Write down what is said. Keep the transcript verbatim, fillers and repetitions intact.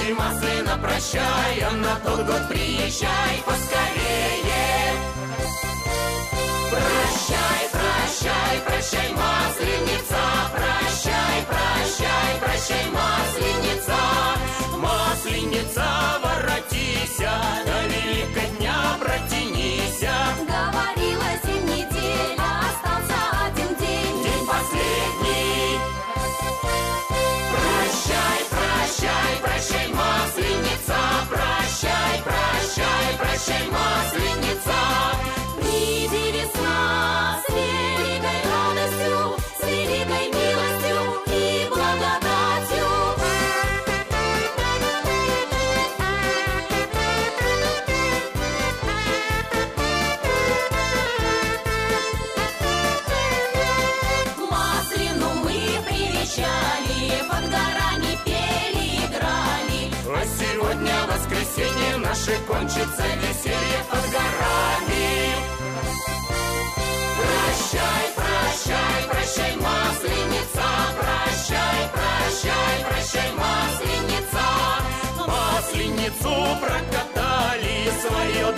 Ты Маслина прощай, а на тот год приезжай поскорее. Прощай, прощай, прощай, Масленица, прощай, прощай, прощай, Масленица. Масленица, воротися, до Великодня протянися. Говорила семь недель, а остался один день. День последний. Прощай, прощай, прощай, Масленица, прощай, прощай, прощай, Масленица. Приди, весна, с великой радостью, с великой милостью и благодатью. Маслину мы привечали, под горами пели, играли. А сегодня воскресенье наше кончится веселье под горами. Прощай, прощай, прощай, Масленица, прощай, прощай, прощай, Масленица. Масленицу прокатали, свое